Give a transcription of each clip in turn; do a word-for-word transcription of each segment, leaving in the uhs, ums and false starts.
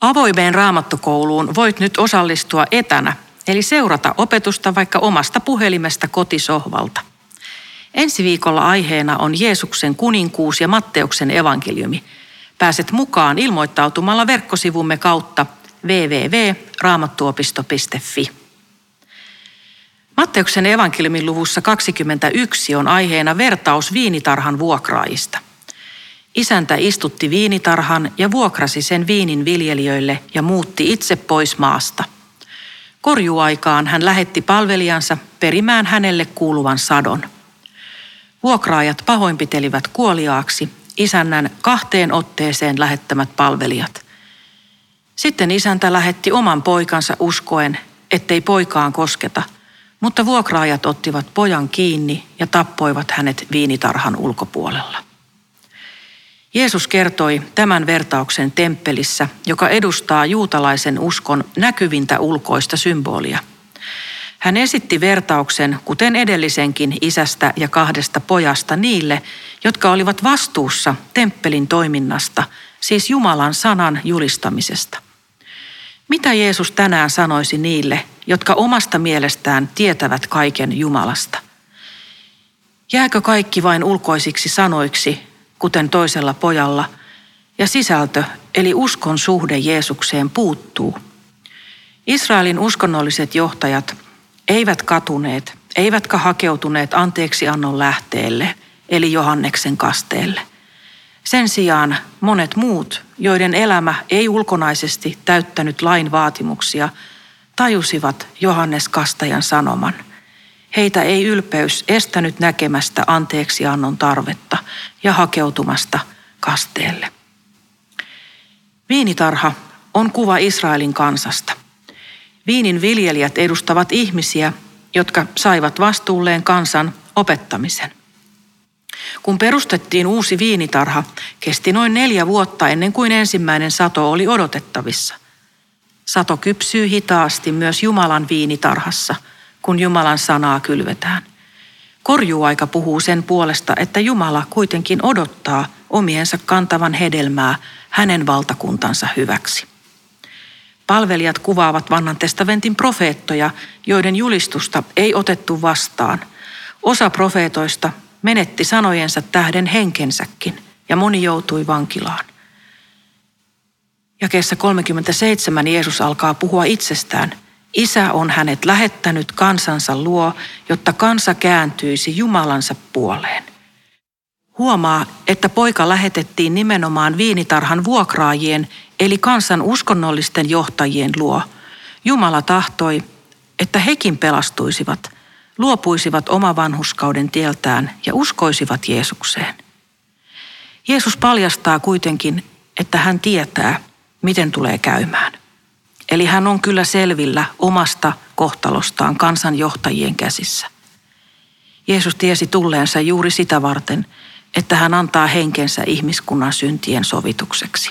Avoimeen raamattokouluun voit nyt osallistua etänä, eli seurata opetusta vaikka omasta puhelimesta kotisohvalta. Ensi viikolla aiheena on Jeesuksen kuninkuus ja Matteuksen evankeliumi. Pääset mukaan ilmoittautumalla verkkosivumme kautta double-u double-u double-u piste raamattuopisto piste fi. Matteuksen evankeliumin luvussa kaksikymmentäyksi on aiheena vertaus viinitarhan vuokraajista. Isäntä istutti viinitarhan ja vuokrasi sen viinin viljelijöille ja muutti itse pois maasta. Korjuaikaan hän lähetti palvelijansa perimään hänelle kuuluvan sadon. Vuokraajat pahoinpitelivät kuoliaaksi isännän kahteen otteeseen lähettämät palvelijat. Sitten isäntä lähetti oman poikansa uskoen, ettei poikaan kosketa, mutta vuokraajat ottivat pojan kiinni ja tappoivat hänet viinitarhan ulkopuolella. Jeesus kertoi tämän vertauksen temppelissä, joka edustaa juutalaisen uskon näkyvintä ulkoista symbolia. Hän esitti vertauksen, kuten edellisenkin, isästä ja kahdesta pojasta niille, jotka olivat vastuussa temppelin toiminnasta, siis Jumalan sanan julistamisesta. Mitä Jeesus tänään sanoisi niille, jotka omasta mielestään tietävät kaiken Jumalasta? Jääkö kaikki vain ulkoisiksi sanoiksi, kuten toisella pojalla, ja sisältö, eli uskon suhde Jeesukseen, puuttuu? Israelin uskonnolliset johtajat eivät katuneet, eivätkä hakeutuneet anteeksiannon lähteelle, eli Johanneksen kasteelle. Sen sijaan monet muut, joiden elämä ei ulkonaisesti täyttänyt lain vaatimuksia, tajusivat Johannes Kastajan sanoman. Heitä ei ylpeys estänyt näkemästä anteeksiannon tarvetta ja hakeutumasta kasteelle. Viinitarha on kuva Israelin kansasta. Viinin viljelijät edustavat ihmisiä, jotka saivat vastuulleen kansan opettamisen. Kun perustettiin uusi viinitarha, kesti noin neljä vuotta ennen kuin ensimmäinen sato oli odotettavissa. Sato kypsyy hitaasti myös Jumalan viinitarhassa, kun Jumalan sanaa kylvetään. Korjuaika puhuu sen puolesta, että Jumala kuitenkin odottaa omiensa kantavan hedelmää hänen valtakuntansa hyväksi. Palvelijat kuvaavat vanhan testamentin profeettoja, joiden julistusta ei otettu vastaan. Osa profeetoista menetti sanojensa tähden henkensäkin ja moni joutui vankilaan. Jakeessa kolmekymmentäseitsemän Jeesus alkaa puhua itsestään. Isä on hänet lähettänyt kansansa luo, jotta kansa kääntyisi Jumalansa puoleen. Huomaa, että poika lähetettiin nimenomaan viinitarhan vuokraajien eli kansan uskonnollisten johtajien luo. Jumala tahtoi, että hekin pelastuisivat, luopuisivat omavanhurskauden tieltään ja uskoisivat Jeesukseen. Jeesus paljastaa kuitenkin, että hän tietää, miten tulee käymään. Eli hän on kyllä selvillä omasta kohtalostaan kansanjohtajien käsissä. Jeesus tiesi tulleensa juuri sitä varten, että hän antaa henkensä ihmiskunnan syntien sovitukseksi.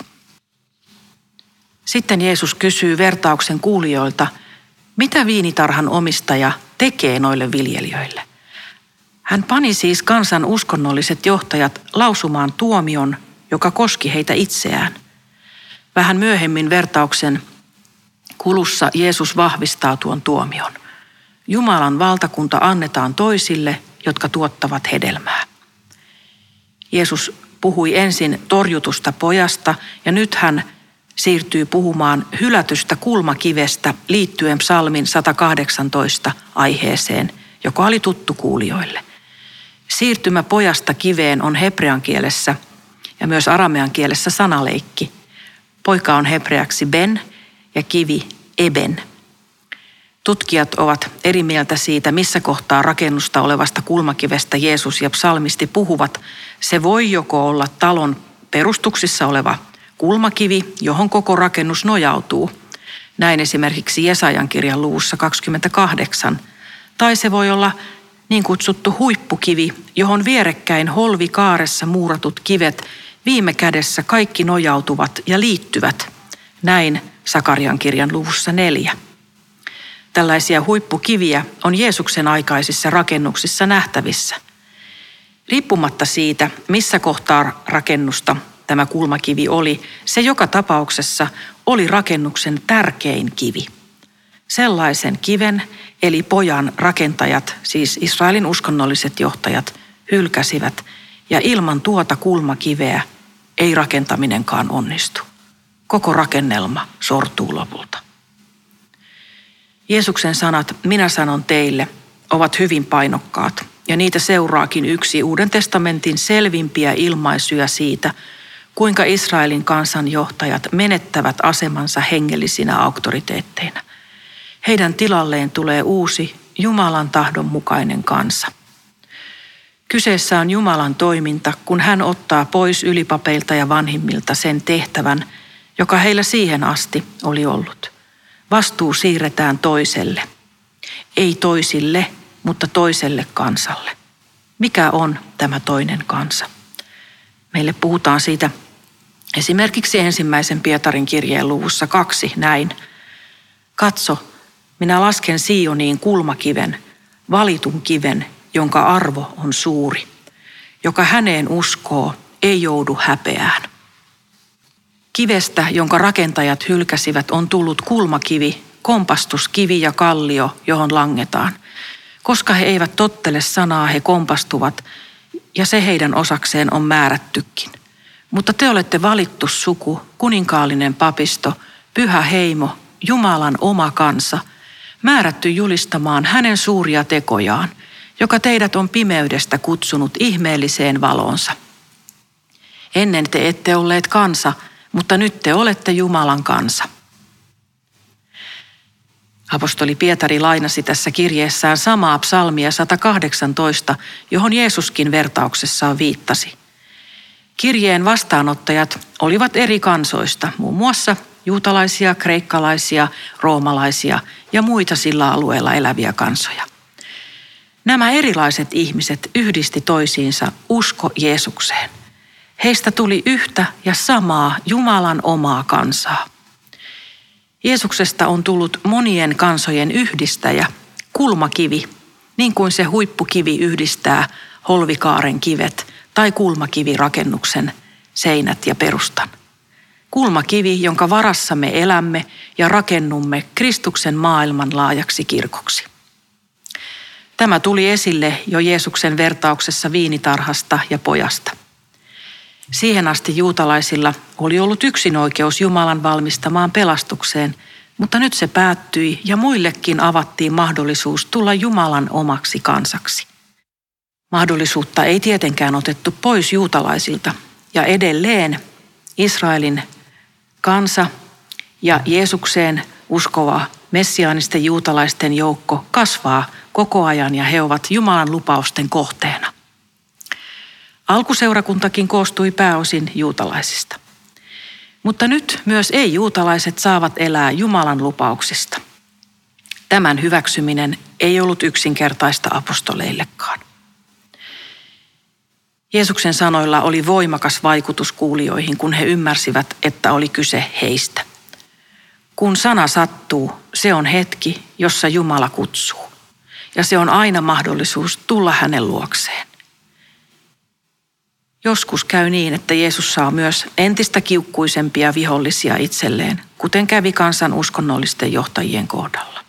Sitten Jeesus kysyy vertauksen kuulijoilta, mitä viinitarhan omistaja tekee noille viljelijöille. Hän pani siis kansan uskonnolliset johtajat lausumaan tuomion, joka koski heitä itseään. Vähän myöhemmin vertauksen kulussa Jeesus vahvistaa tuon tuomion. Jumalan valtakunta annetaan toisille, jotka tuottavat hedelmää. Jeesus puhui ensin torjutusta pojasta ja nyt hän siirtyy puhumaan hylätystä kulmakivestä liittyen psalmin sata kahdeksantoista aiheeseen, joka oli tuttu kuulijoille. Siirtymä pojasta kiveen on hebrean kielessä ja myös aramean kielessä sanaleikki. Poika on hebreaksi ben ja kivi eben. Tutkijat ovat eri mieltä siitä, missä kohtaa rakennusta olevasta kulmakivestä Jeesus ja psalmisti puhuvat. Se voi joko olla talon perustuksissa oleva kulmakivi, johon koko rakennus nojautuu. Näin esimerkiksi Jesajan kirjan luvussa kaksikymmentäkahdeksan. Tai se voi olla niin kutsuttu huippukivi, johon vierekkäin holvikaaressa muuratut kivet viime kädessä kaikki nojautuvat ja liittyvät. Näin Sakarian kirjan luvussa neljä. Tällaisia huippukiviä on Jeesuksen aikaisissa rakennuksissa nähtävissä. Riippumatta siitä, missä kohtaa rakennusta tämä kulmakivi oli, se joka tapauksessa oli rakennuksen tärkein kivi. Sellaisen kiven, eli pojan rakentajat, siis Israelin uskonnolliset johtajat, hylkäsivät, ja ilman tuota kulmakiveä ei rakentaminenkaan onnistu. Koko rakennelma sortuu lopulta. Jeesuksen sanat, minä sanon teille, ovat hyvin painokkaat, ja niitä seuraakin yksi Uuden testamentin selvimpiä ilmaisuja siitä, kuinka Israelin kansan johtajat menettävät asemansa hengellisinä auktoriteetteina. Heidän tilalleen tulee uusi, Jumalan tahdon mukainen kansa. Kyseessä on Jumalan toiminta, kun hän ottaa pois ylipapeilta ja vanhimmilta sen tehtävän, joka heillä siihen asti oli ollut. Vastuu siirretään toiselle. Ei toisille, mutta toiselle kansalle. Mikä on tämä toinen kansa? Meille puhutaan siitä esimerkiksi ensimmäisen Pietarin kirjeen luvussa kaksi näin. Katso, minä lasken Sioniin kulmakiven, valitun kiven, jonka arvo on suuri. Joka häneen uskoo, ei joudu häpeään. Kivestä, jonka rakentajat hylkäsivät, on tullut kulmakivi, kompastuskivi ja kallio, johon langetaan. Koska he eivät tottele sanaa, he kompastuvat, ja se heidän osakseen on määrättykin. Mutta te olette valittu suku, kuninkaallinen papisto, pyhä heimo, Jumalan oma kansa, määrätty julistamaan hänen suuria tekojaan, joka teidät on pimeydestä kutsunut ihmeelliseen valonsa. Ennen te ette olleet kansa, mutta nyt te olette Jumalan kansa. Apostoli Pietari lainasi tässä kirjeessään samaa psalmia sata kahdeksantoista, johon Jeesuskin vertauksessaan viittasi. Kirjeen vastaanottajat olivat eri kansoista, muun muassa juutalaisia, kreikkalaisia, roomalaisia ja muita sillä alueella eläviä kansoja. Nämä erilaiset ihmiset yhdisti toisiinsa usko Jeesukseen. Heistä tuli yhtä ja samaa Jumalan omaa kansaa. Jeesuksesta on tullut monien kansojen yhdistäjä, kulmakivi, niin kuin se huippukivi yhdistää holvikaaren kivet tai kulmakivirakennuksen seinät ja perustan. Kulmakivi, jonka varassa me elämme ja rakennumme Kristuksen maailman laajaksi kirkoksi. Tämä tuli esille jo Jeesuksen vertauksessa viinitarhasta ja pojasta. Siihen asti juutalaisilla oli ollut yksinoikeus Jumalan valmistamaan pelastukseen, mutta nyt se päättyi ja muillekin avattiin mahdollisuus tulla Jumalan omaksi kansaksi. Mahdollisuutta ei tietenkään otettu pois juutalaisilta ja edelleen Israelin kansa ja Jeesukseen uskova messiaanisten juutalaisten joukko kasvaa koko ajan ja he ovat Jumalan lupausten kohteena. Alkuseurakuntakin koostui pääosin juutalaisista. Mutta nyt myös ei-juutalaiset saavat elää Jumalan lupauksista. Tämän hyväksyminen ei ollut yksinkertaista apostoleillekaan. Jeesuksen sanoilla oli voimakas vaikutus kuulijoihin, kun he ymmärsivät, että oli kyse heistä. Kun sana sattuu, se on hetki, jossa Jumala kutsuu. Ja se on aina mahdollisuus tulla hänen luokseen. Joskus käy niin, että Jeesus saa myös entistä kiukkuisempia vihollisia itselleen, kuten kävi kansan uskonnollisten johtajien kohdalla.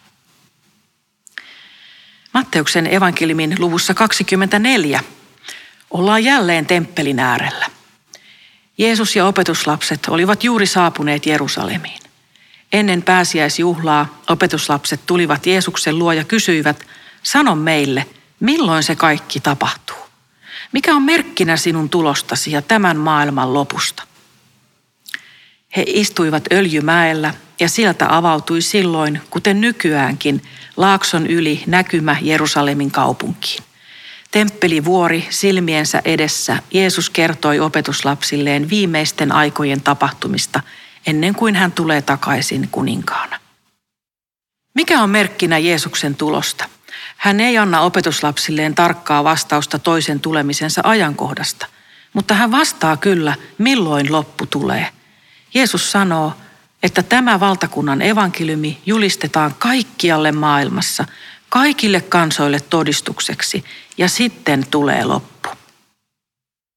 Matteuksen evankeliumin luvussa kaksikymmentäneljä ollaan jälleen temppelin äärellä. Jeesus ja opetuslapset olivat juuri saapuneet Jerusalemiin. Ennen pääsiäisjuhlaa opetuslapset tulivat Jeesuksen luo ja kysyivät, sano meille, milloin se kaikki tapahtuu? Mikä on merkkinä sinun tulostasi ja tämän maailman lopusta? He istuivat Öljymäellä ja sieltä avautui silloin, kuten nykyäänkin, laakson yli näkymä Jerusalemin kaupunkiin. Temppelivuori silmiensä edessä Jeesus kertoi opetuslapsilleen viimeisten aikojen tapahtumista ennen kuin hän tulee takaisin kuninkaana. Mikä on merkkinä Jeesuksen tulosta? Hän ei anna opetuslapsilleen tarkkaa vastausta toisen tulemisensa ajankohdasta, mutta hän vastaa kyllä, milloin loppu tulee. Jeesus sanoo, että tämä valtakunnan evankeliumi julistetaan kaikkialle maailmassa, kaikille kansoille todistukseksi, ja sitten tulee loppu.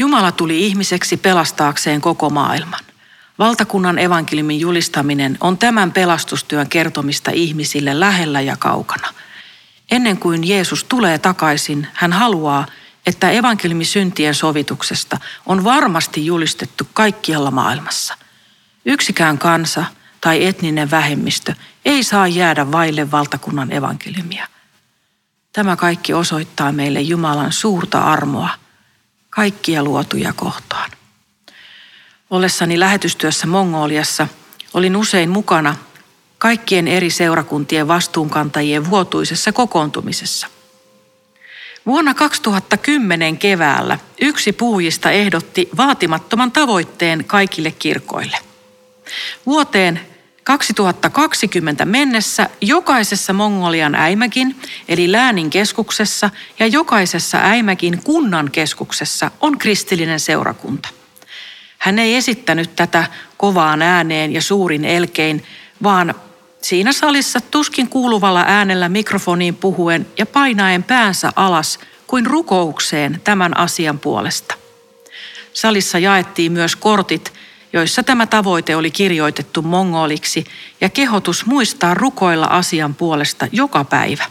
Jumala tuli ihmiseksi pelastaakseen koko maailman. Valtakunnan evankeliumin julistaminen on tämän pelastustyön kertomista ihmisille lähellä ja kaukana. Ennen kuin Jeesus tulee takaisin, hän haluaa, että evankeliumi syntien sovituksesta on varmasti julistettu kaikkialla maailmassa. Yksikään kansa tai etninen vähemmistö ei saa jäädä vaille valtakunnan evankeliumia. Tämä kaikki osoittaa meille Jumalan suurta armoa kaikkia luotuja kohtaan. Ollessani lähetystyössä Mongoliassa olin usein mukana kaikkien eri seurakuntien vastuunkantajien vuotuisessa kokoontumisessa. Vuonna kaksituhattakymmenen keväällä yksi puhujista ehdotti vaatimattoman tavoitteen kaikille kirkoille. Vuoteen kaksituhattakaksikymmentä mennessä jokaisessa Mongolian äimäkin eli läänin keskuksessa ja jokaisessa äimäkin kunnan keskuksessa on kristillinen seurakunta. Hän ei esittänyt tätä kovaan ääneen ja suurin elkein, vaan siinä salissa tuskin kuuluvalla äänellä mikrofoniin puhuen ja painaen päänsä alas kuin rukoukseen tämän asian puolesta. Salissa jaettiin myös kortit, joissa tämä tavoite oli kirjoitettu mongoliksi ja kehotus muistaa rukoilla asian puolesta joka päivä.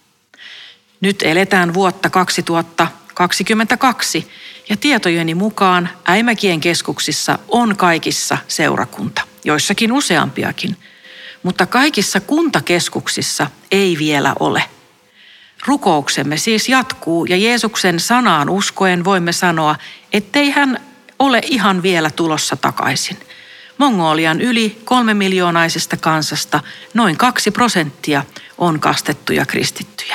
Nyt eletään vuotta kaksituhattakaksikymmentäkaksi ja tietojeni mukaan äimäkien keskuksissa on kaikissa seurakunta, joissakin useampiakin, mutta kaikissa kuntakeskuksissa ei vielä ole. Rukouksemme siis jatkuu ja Jeesuksen sanaan uskoen voimme sanoa, ettei hän ole ihan vielä tulossa takaisin. Mongolian yli kolme miljoonaisesta kansasta noin kaksi prosenttia on kastettuja kristittyjä.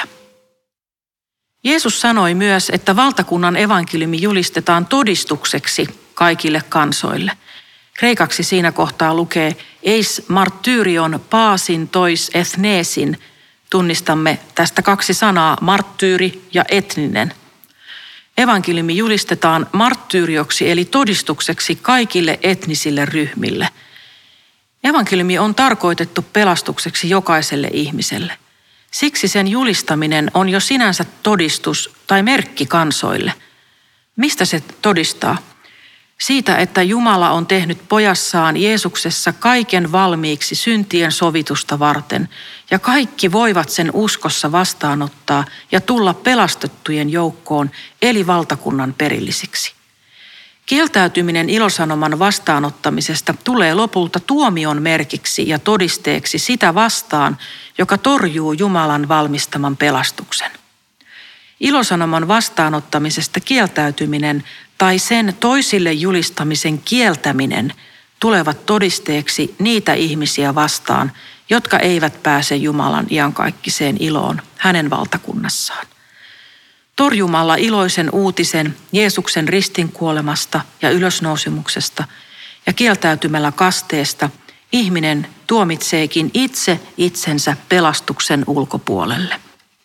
Jeesus sanoi myös, että valtakunnan evankeliumi julistetaan todistukseksi kaikille kansoille. Kreikaksi siinä kohtaa lukee eis martyrion paasin tois ethnesin. Tunnistamme tästä kaksi sanaa, marttyyri ja etninen. Evankeliumi julistetaan marttyyrioksi eli todistukseksi kaikille etnisille ryhmille. Evankeliumi on tarkoitettu pelastukseksi jokaiselle ihmiselle. Siksi sen julistaminen on jo sinänsä todistus tai merkki kansoille. Mistä se todistaa? Siitä, että Jumala on tehnyt pojassaan Jeesuksessa kaiken valmiiksi syntien sovitusta varten, ja kaikki voivat sen uskossa vastaanottaa ja tulla pelastettujen joukkoon, eli valtakunnan perillisiksi. Kieltäytyminen ilosanoman vastaanottamisesta tulee lopulta tuomion merkiksi ja todisteeksi sitä vastaan, joka torjuu Jumalan valmistaman pelastuksen. Ilosanoman vastaanottamisesta kieltäytyminen tai sen toisille julistamisen kieltäminen tulevat todisteeksi niitä ihmisiä vastaan, jotka eivät pääse Jumalan iankaikkiseen iloon hänen valtakunnassaan. Torjumalla iloisen uutisen Jeesuksen ristinkuolemasta ja ylösnousemuksesta ja kieltäytymällä kasteesta ihminen tuomitseekin itse itsensä pelastuksen ulkopuolelle.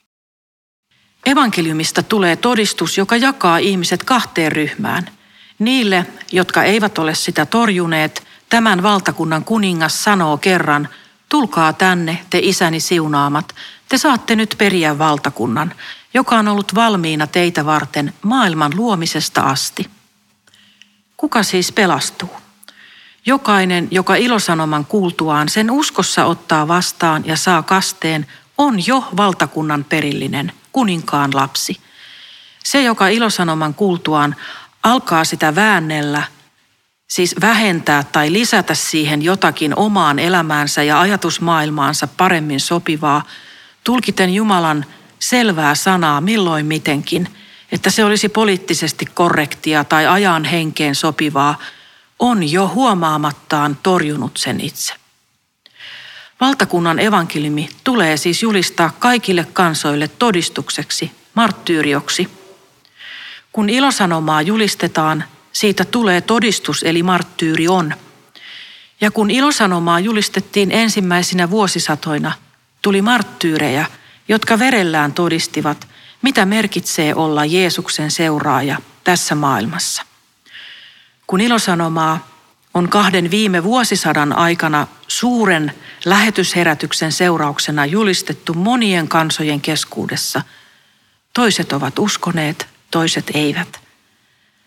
Evankeliumista tulee todistus, joka jakaa ihmiset kahteen ryhmään. Niille, jotka eivät ole sitä torjuneet, tämän valtakunnan kuningas sanoo kerran, tulkaa tänne, te isäni siunaamat, te saatte nyt periä valtakunnan, joka on ollut valmiina teitä varten maailman luomisesta asti. Kuka siis pelastuu? Jokainen, joka ilosanoman kuultuaan sen uskossa ottaa vastaan ja saa kasteen, on jo valtakunnan perillinen, kuninkaan lapsi. Se, joka ilosanoman kuultuaan alkaa sitä väännellä, siis vähentää tai lisätä siihen jotakin omaan elämäänsä ja ajatusmaailmaansa paremmin sopivaa, tulkiten Jumalan selvää sanaa milloin mitenkin, että se olisi poliittisesti korrektia tai ajan henkeen sopivaa, on jo huomaamattaan torjunut sen itse. Valtakunnan evankeliumi tulee siis julistaa kaikille kansoille todistukseksi, marttyyrioksi. Kun ilosanomaa julistetaan, siitä tulee todistus eli marttyyri on. Ja kun ilosanomaa julistettiin ensimmäisinä vuosisatoina, tuli marttyyrejä, jotka verellään todistivat, mitä merkitsee olla Jeesuksen seuraaja tässä maailmassa. Kun ilosanomaa on kahden viime vuosisadan aikana suuren lähetysherätyksen seurauksena julistettu monien kansojen keskuudessa, toiset ovat uskoneet, toiset eivät.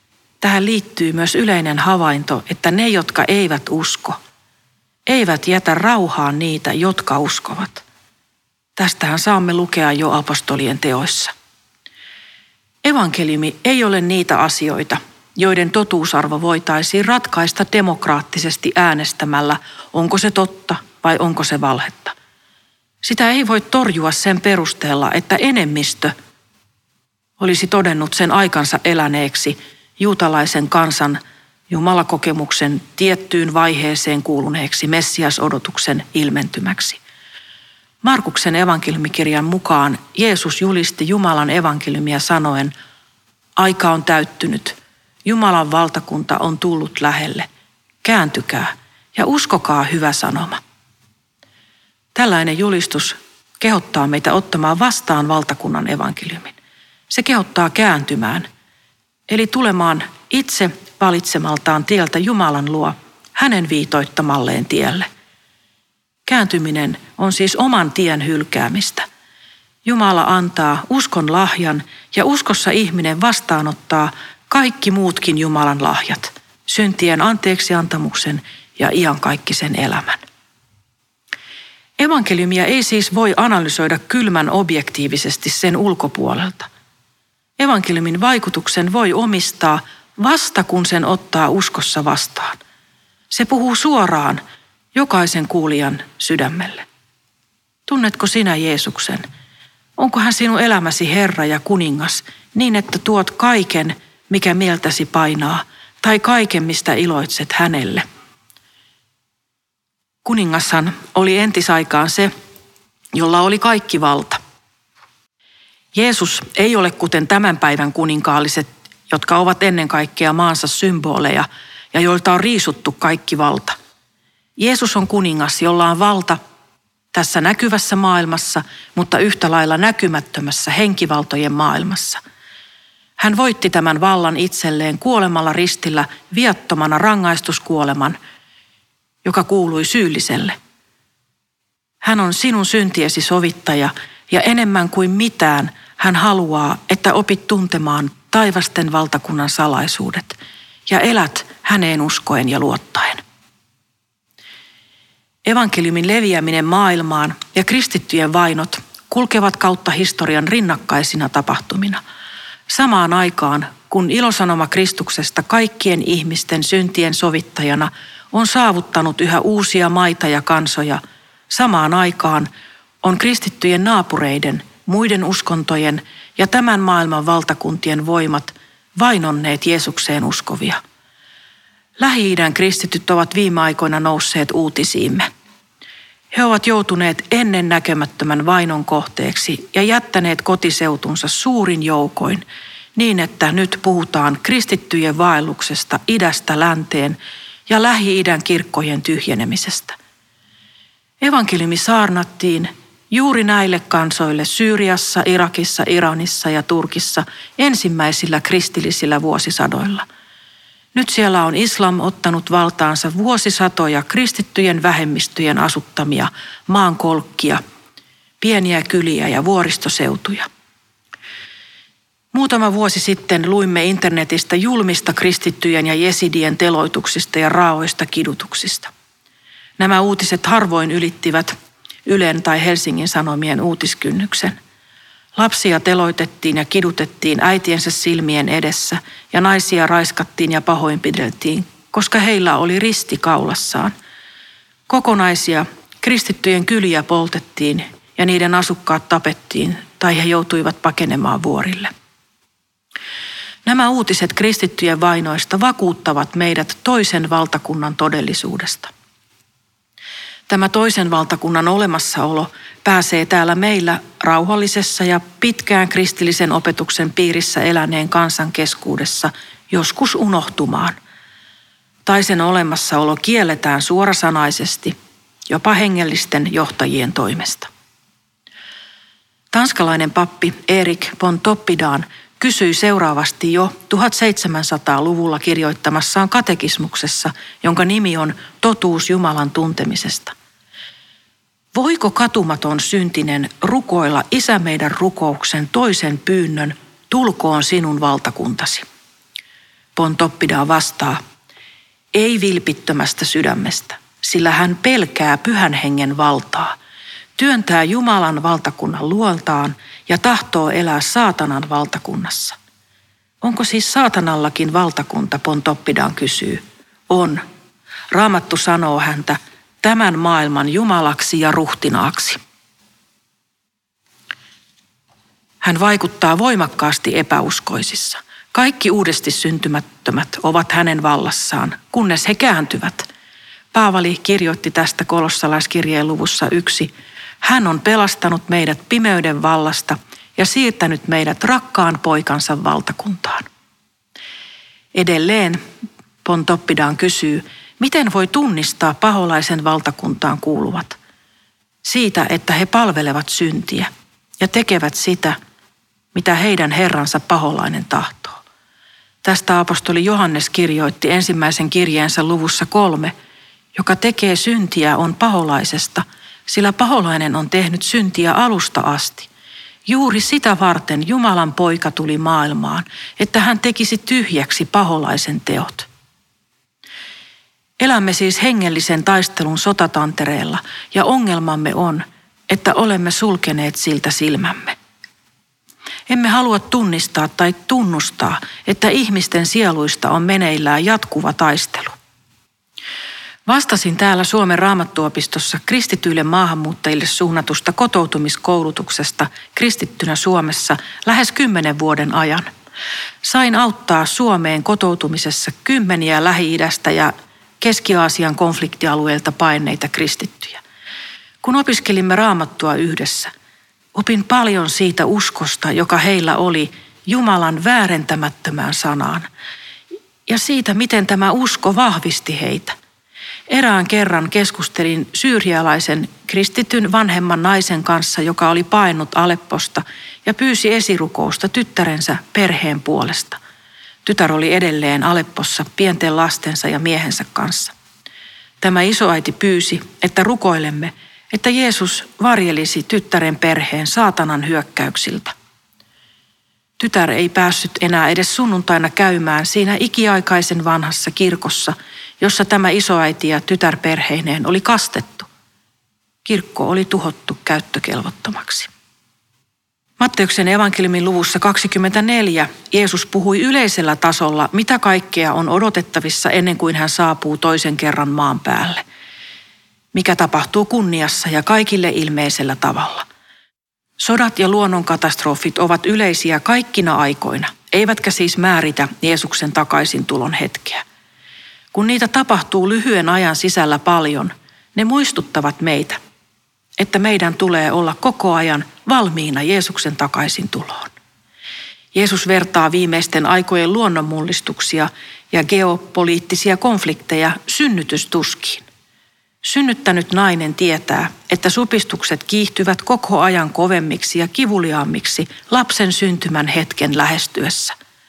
tähän liittyy myös yleinen havainto, että ne, jotka eivät usko, eivät jätä rauhaan niitä, jotka uskovat. Tästähän saamme lukea jo apostolien teoissa. Evankeliumi ei ole niitä asioita, joiden totuusarvo voitaisiin ratkaista demokraattisesti äänestämällä, onko se totta vai onko se valhetta. Sitä ei voi torjua sen perusteella, että enemmistö olisi todennut sen aikansa eläneeksi juutalaisen kansan jumalakokemuksen tiettyyn vaiheeseen kuuluneeksi Messias-odotuksen ilmentymäksi. Markuksen evankeliumikirjan mukaan Jeesus julisti Jumalan evankeliumia sanoen, aika on täyttynyt, Jumalan valtakunta on tullut lähelle, kääntykää ja uskokaa hyvä sanoma. Tällainen julistus kehottaa meitä ottamaan vastaan valtakunnan evankeliumin. Se kehottaa kääntymään, eli tulemaan itse valitsemaltaan tieltä Jumalan luo hänen viitoittamalleen tielle. Kääntyminen on siis oman tien hylkäämistä. Jumala antaa uskon lahjan ja uskossa ihminen vastaanottaa kaikki muutkin Jumalan lahjat, syntien anteeksiantamuksen ja iankaikkisen elämän. Evankeliumia ei siis voi analysoida kylmän objektiivisesti sen ulkopuolelta. Evankeliumin vaikutuksen voi omistaa vasta kun sen ottaa uskossa vastaan. Se puhuu suoraan jokaisen kuulijan sydämelle. Tunnetko sinä Jeesuksen? Onko hän sinun elämäsi Herra ja kuningas niin, että tuot kaiken, mikä mieltäsi painaa, tai kaiken, mistä iloitset hänelle? Kuningashan oli entisaikaan se, jolla oli kaikki valta. Jeesus ei ole kuten tämän päivän kuninkaalliset, jotka ovat ennen kaikkea maansa symboleja ja joilta on riisuttu kaikki valta. Jeesus on kuningas, jolla on valta tässä näkyvässä maailmassa, mutta yhtä lailla näkymättömässä henkivaltojen maailmassa. Hän voitti tämän vallan itselleen kuolemalla ristillä viattomana rangaistuskuoleman, joka kuului syylliselle. Hän on sinun syntiesi sovittaja ja enemmän kuin mitään hän haluaa, että opit tuntemaan taivasten valtakunnan salaisuudet ja elät häneen uskoen ja luottaen. Evankeliumin leviäminen maailmaan ja kristittyjen vainot kulkevat kautta historian rinnakkaisina tapahtumina. Samaan aikaan, kun ilosanoma Kristuksesta kaikkien ihmisten syntien sovittajana on saavuttanut yhä uusia maita ja kansoja, samaan aikaan on kristittyjen naapureiden, muiden uskontojen ja tämän maailman valtakuntien voimat vainonneet Jeesukseen uskovia. Lähi-idän kristityt ovat viime aikoina nousseet uutisiimme. He ovat joutuneet ennen näkemättömän vainon kohteeksi ja jättäneet kotiseutunsa suurin joukoin niin, että nyt puhutaan kristittyjen vaelluksesta idästä länteen ja Lähi-idän kirkkojen tyhjenemisestä. Evankeliumi saarnattiin juuri näille kansoille Syyriassa, Irakissa, Iranissa ja Turkissa ensimmäisillä kristillisillä vuosisadoilla. Nyt siellä on islam ottanut valtaansa vuosisatoja kristittyjen vähemmistöjen asuttamia maankolkkia, pieniä kyliä ja vuoristoseutuja. Muutama vuosi sitten luimme internetistä julmista kristittyjen ja jesidien teloituksista ja raaoista kidutuksista. Nämä uutiset harvoin ylittivät Ylen tai Helsingin Sanomien uutiskynnyksen. Lapsia teloitettiin ja kidutettiin äitiensä silmien edessä ja naisia raiskattiin ja pahoinpideltiin, koska heillä oli risti kaulassaan. Kokonaisia kristittyjen kyliä poltettiin ja niiden asukkaat tapettiin tai he joutuivat pakenemaan vuorille. Nämä uutiset kristittyjen vainoista vakuuttavat meidät toisen valtakunnan todellisuudesta. Tämä toisen valtakunnan olemassaolo pääsee täällä meillä rauhallisessa ja pitkään kristillisen opetuksen piirissä eläneen kansan keskuudessa joskus unohtumaan. Tai sen olemassaolo kielletään suorasanaisesti, jopa hengellisten johtajien toimesta. Tanskalainen pappi Erik Pontoppidan kysyi seuraavasti jo tuhatseitsemänsataaluvulla kirjoittamassaan katekismuksessa, jonka nimi on Totuus Jumalan tuntemisesta. Voiko katumaton syntinen rukoilla Isä meidän rukouksen toisen pyynnön, tulkoon sinun valtakuntasi? Pontoppidan vastaa, ei vilpittömästä sydämestä, sillä hän pelkää pyhän hengen valtaa, työntää Jumalan valtakunnan luoltaan ja tahtoo elää saatanan valtakunnassa. Onko siis saatanallakin valtakunta, Pontoppidan kysyy. On. Raamattu sanoo häntä tämän maailman jumalaksi ja ruhtinaaksi. Hän vaikuttaa voimakkaasti epäuskoisissa. Kaikki uudesti syntymättömät ovat hänen vallassaan, kunnes he kääntyvät. Paavali kirjoitti tästä kolossalaiskirjeen luvussa yksi. Hän on pelastanut meidät pimeyden vallasta ja siirtänyt meidät rakkaan poikansa valtakuntaan. Edelleen Pontoppidan kysyy, miten voi tunnistaa paholaisen valtakuntaan kuuluvat? Siitä, että he palvelevat syntiä ja tekevät sitä, mitä heidän Herransa paholainen tahtoo. Tästä apostoli Johannes kirjoitti ensimmäisen kirjeensä luvussa kolme, joka tekee syntiä on paholaisesta, sillä paholainen on tehnyt syntiä alusta asti. Juuri sitä varten Jumalan poika tuli maailmaan, että hän tekisi tyhjäksi paholaisen teot. Elämme siis hengellisen taistelun sotatantereella ja ongelmamme on, että olemme sulkeneet siltä silmämme. Emme halua tunnistaa tai tunnustaa, että ihmisten sieluista on meneillään jatkuva taistelu. Vastasin täällä Suomen Raamattuopistossa kristityille maahanmuuttajille suunnatusta kotoutumiskoulutuksesta kristittynä Suomessa lähes kymmenen vuoden ajan. Sain auttaa Suomeen kotoutumisessa kymmeniä Lähi-idästä ja Keski-Aasian konfliktialueilta paenneita kristittyjä. Kun opiskelimme Raamattua yhdessä, opin paljon siitä uskosta, joka heillä oli Jumalan väärentämättömään sanaan, ja siitä, miten tämä usko vahvisti heitä. Erään kerran keskustelin syyrialaisen kristityn vanhemman naisen kanssa, joka oli paennut Alepposta ja pyysi esirukousta tyttärensä perheen puolesta. Tytär oli edelleen Aleppossa pienten lastensa ja miehensä kanssa. Tämä isoäiti pyysi, että rukoilemme, että Jeesus varjelisi tyttären perheen saatanan hyökkäyksiltä. Tytär ei päässyt enää edes sunnuntaina käymään siinä ikiaikaisen vanhassa kirkossa, jossa tämä isoäiti ja tytär perheineen oli kastettu. Kirkko oli tuhottu käyttökelvottomaksi. Matteuksen evankeliumin luvussa kaksikymmentäneljä Jeesus puhui yleisellä tasolla, mitä kaikkea on odotettavissa ennen kuin hän saapuu toisen kerran maan päälle. Mikä tapahtuu kunniassa ja kaikille ilmeisellä tavalla. Sodat ja luonnonkatastrofit ovat yleisiä kaikkina aikoina, eivätkä siis määritä Jeesuksen takaisintulon hetkeä. Kun niitä tapahtuu lyhyen ajan sisällä paljon, ne muistuttavat meitä, että meidän tulee olla koko ajan valmiina Jeesuksen takaisintuloon. Jeesus vertaa viimeisten aikojen luonnonmullistuksia ja geopoliittisia konflikteja synnytystuskiin. Synnyttänyt nainen tietää, että supistukset kiihtyvät koko ajan kovemmiksi ja kivuliaammiksi lapsen syntymän hetken lähestyessä.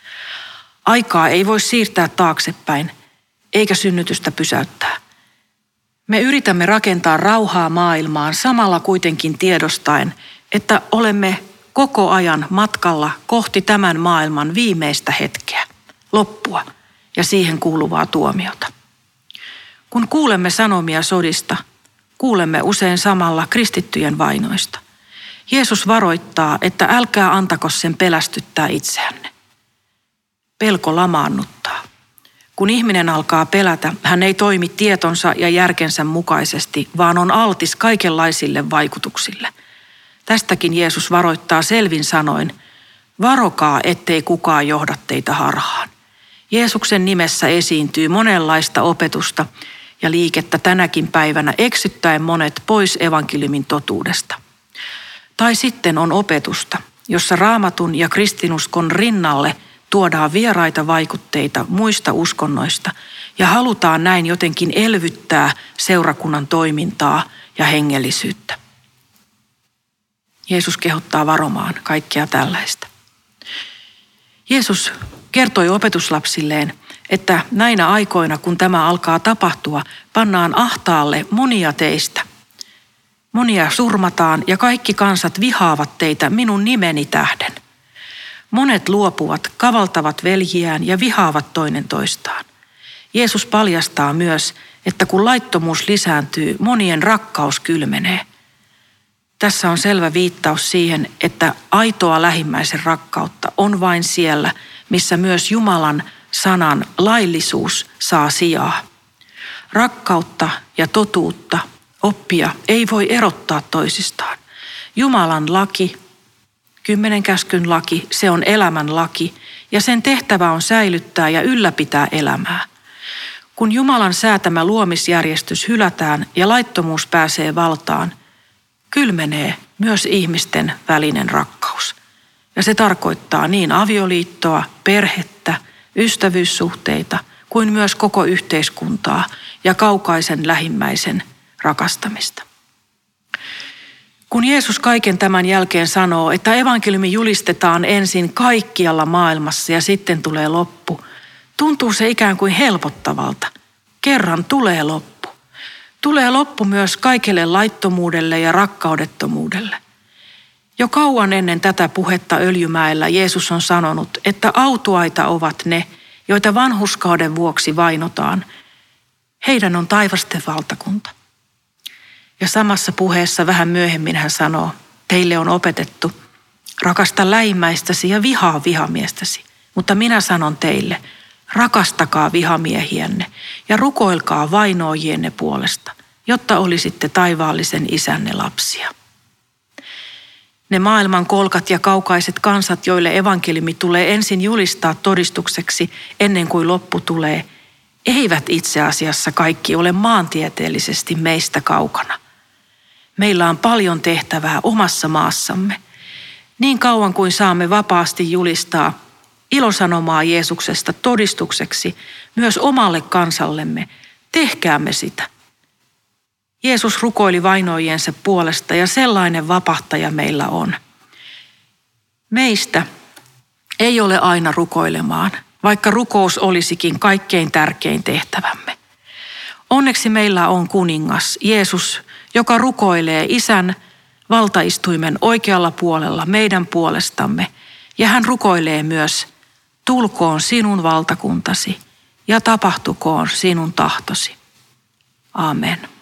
Aikaa ei voi siirtää taaksepäin, eikä synnytystä pysäyttää. Me yritämme rakentaa rauhaa maailmaan samalla kuitenkin tiedostaen, että olemme koko ajan matkalla kohti tämän maailman viimeistä hetkeä, loppua ja siihen kuuluvaa tuomiota. Kun kuulemme sanomia sodista, kuulemme usein samalla kristittyjen vainoista. Jeesus varoittaa, että älkää antako sen pelästyttää itseänne. Pelko lamaannuttaa. Kun ihminen alkaa pelätä, hän ei toimi tietonsa ja järkensä mukaisesti, vaan on altis kaikenlaisille vaikutuksille. Tästäkin Jeesus varoittaa selvin sanoin, varokaa, ettei kukaan johda teitä harhaan. Jeesuksen nimessä esiintyy monenlaista opetusta ja liikettä tänäkin päivänä eksyttäen monet pois evankeliumin totuudesta. Tai sitten on opetusta, jossa Raamatun ja kristinuskon rinnalle tuodaan vieraita vaikutteita muista uskonnoista ja halutaan näin jotenkin elvyttää seurakunnan toimintaa ja hengellisyyttä. Jeesus kehottaa varomaan kaikkea tällaista. Jeesus kertoi opetuslapsilleen, että näinä aikoina, kun tämä alkaa tapahtua, pannaan ahtaalle monia teistä. Monia surmataan ja kaikki kansat vihaavat teitä minun nimeni tähden. Monet luopuvat, kavaltavat veljiään ja vihaavat toinen toistaan. Jeesus paljastaa myös, että kun laittomuus lisääntyy, monien rakkaus kylmenee. Tässä on selvä viittaus siihen, että aitoa lähimmäisen rakkautta on vain siellä, missä myös Jumalan sanan laillisuus saa sijaa. Rakkautta ja totuutta, oppia ei voi erottaa toisistaan. Jumalan laki, kymmenen käskyn laki, se on elämän laki ja sen tehtävä on säilyttää ja ylläpitää elämää. Kun Jumalan säätämä luomisjärjestys hylätään ja laittomuus pääsee valtaan, kylmenee myös ihmisten välinen rakkaus. Ja se tarkoittaa niin avioliittoa, perhettä, ystävyyssuhteita kuin myös koko yhteiskuntaa ja kaukaisen lähimmäisen rakastamista. Kun Jeesus kaiken tämän jälkeen sanoo, että evankeliumi julistetaan ensin kaikkialla maailmassa ja sitten tulee loppu, tuntuu se ikään kuin helpottavalta. Kerran tulee loppu. Tulee loppu myös kaikelle laittomuudelle ja rakkaudettomuudelle. Jo kauan ennen tätä puhetta Öljymäellä Jeesus on sanonut, että autuaita ovat ne, joita vanhurskauden vuoksi vainotaan. Heidän on taivasten valtakunta. Ja samassa puheessa vähän myöhemmin hän sanoo, teille on opetettu, rakasta lähimmäistäsi ja vihaa vihamiestäsi. Mutta minä sanon teille, rakastakaa vihamiehiänne ja rukoilkaa vainoojienne puolesta, jotta olisitte taivaallisen isänne lapsia. Ne maailman kolkat ja kaukaiset kansat, joille evankeliumi tulee ensin julistaa todistukseksi ennen kuin loppu tulee, eivät itse asiassa kaikki ole maantieteellisesti meistä kaukana. Meillä on paljon tehtävää omassa maassamme. Niin kauan kuin saamme vapaasti julistaa ilosanomaa Jeesuksesta todistukseksi myös omalle kansallemme, tehkäämme sitä. Jeesus rukoili vainoijensa puolesta ja sellainen vapahtaja meillä on. Meistä ei ole aina rukoilemaan, vaikka rukous olisikin kaikkein tärkein tehtävämme. Onneksi meillä on kuningas, Jeesus, joka rukoilee Isän valtaistuimen oikealla puolella meidän puolestamme. Ja hän rukoilee myös, tulkoon sinun valtakuntasi ja tapahtukoon sinun tahtosi. Amen.